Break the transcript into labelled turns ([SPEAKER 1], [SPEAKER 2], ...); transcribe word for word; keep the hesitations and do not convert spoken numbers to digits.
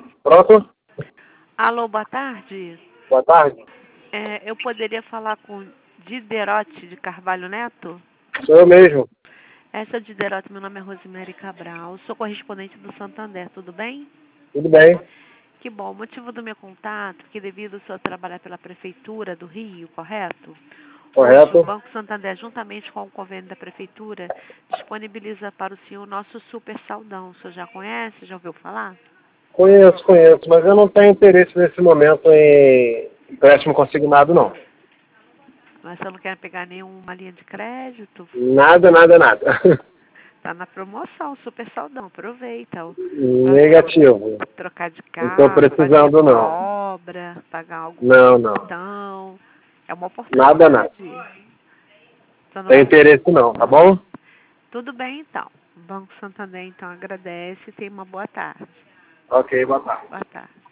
[SPEAKER 1] Pronto?
[SPEAKER 2] Alô, boa tarde.
[SPEAKER 1] Boa tarde.
[SPEAKER 2] É, eu poderia falar com Diderote de Carvalho Neto?
[SPEAKER 1] Sou eu mesmo.
[SPEAKER 2] Essa é Diderote, meu nome é Rosemary Cabral, sou correspondente do Santander, tudo bem?
[SPEAKER 1] Tudo bem?
[SPEAKER 2] Que bom. O motivo do meu contato é que devido ao senhor trabalhar pela Prefeitura do Rio, correto? Hoje, o
[SPEAKER 1] Correto?
[SPEAKER 2] Banco Santander, juntamente com o convênio da Prefeitura, disponibiliza para o senhor o nosso super saldão. O senhor já conhece? Já ouviu falar?
[SPEAKER 1] Conheço, conheço, mas eu não tenho interesse nesse momento em empréstimo consignado, não.
[SPEAKER 2] Mas você não quer pegar nenhuma linha de crédito?
[SPEAKER 1] Nada, nada, nada.
[SPEAKER 2] Tá na promoção, super saldão. Aproveita. ó,
[SPEAKER 1] Negativo.
[SPEAKER 2] Pra trocar de
[SPEAKER 1] Não estou
[SPEAKER 2] carro, fazer
[SPEAKER 1] precisando,
[SPEAKER 2] uma
[SPEAKER 1] não.
[SPEAKER 2] obra, pagar algum
[SPEAKER 1] Não, não.
[SPEAKER 2] cartão. É uma
[SPEAKER 1] Nada, nada.
[SPEAKER 2] oportunidade. Então, não
[SPEAKER 1] Tem
[SPEAKER 2] vai...
[SPEAKER 1] interesse, não, tá bom?
[SPEAKER 2] Tudo bem, então. O Banco Santander, então, agradece e tenha uma boa tarde.
[SPEAKER 1] Ok, boa tarde.
[SPEAKER 2] Boa tarde.